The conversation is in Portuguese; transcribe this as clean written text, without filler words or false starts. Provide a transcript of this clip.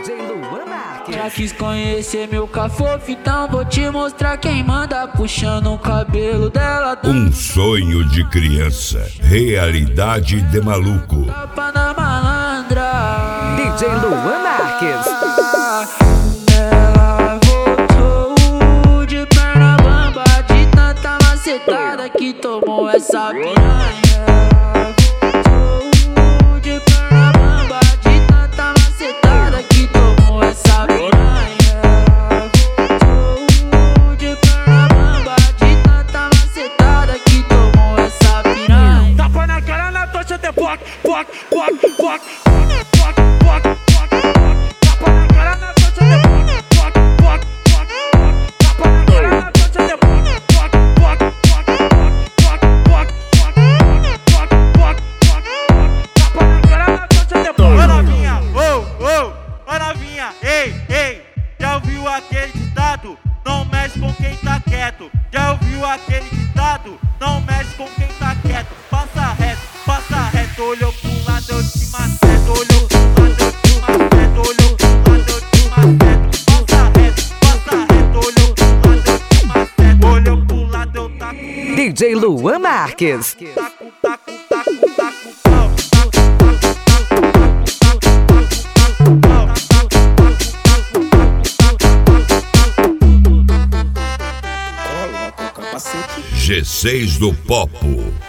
DJ Luan Marques. Já quis conhecer meu cafofo, então vou te mostrar quem manda, puxando o cabelo dela. Um sonho de criança, realidade de maluco. Tapa na malandra. DJ Luan Marques. Ela voltou de perna bamba, de tanta macetada que tomou essa piranha. Ei, já ouviu aquele ditado? Não mexe com quem tá quieto. Já ouviu aquele ditado? Não mexe com quem tá quieto. Passa reto, olhou pro lado, eu te maceto. Olhou pro lado, eu te maceto. Olhou pro lado, eu te maceto. Passa reto, olhou pro lado, eu te maceto. Olhou pro lado, eu taco. DJ Luan Marques. G6 do Popo.